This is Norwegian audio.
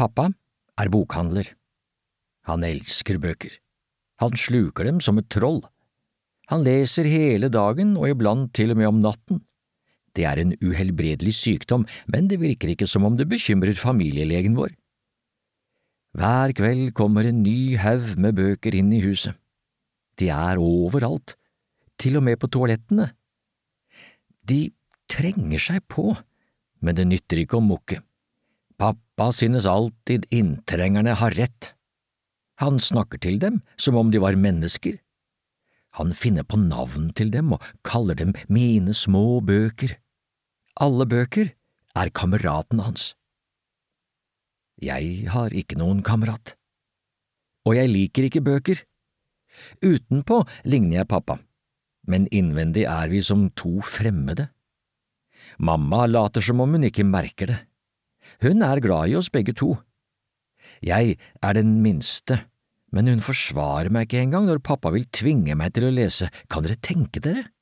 Pappa er bokhandler. Han elsker bøker. Han sluker dem som et troll. Han leser hele dagen og iblant til og med om natten. Det er en uhelbredelig sykdom, men det virker ikke som om det bekymrer familielegen vår. Hver kveld kommer en ny haug med bøker inn i huset. De er overalt, til og med på toalettene. De trenger seg på, men det nytter ikke å mukke. Pappa synes alltid inntrengerne har rett. Han snakker til dem som om de var mennesker. Han finner på navn til dem og kaller dem mine små bøker. Alle bøker er kameraten hans. Jeg har ikke noen kamerat. Og jeg liker ikke bøker. Utenpå ligner jeg pappa, men innvendig er vi som to fremmede. Mamma later som om hun ikke merker det. Hun er glad i oss begge to. Jeg er den minste, men hun forsvarer meg ikke engang når pappa vil tvinge meg til å lese. Kan dere tenke dere?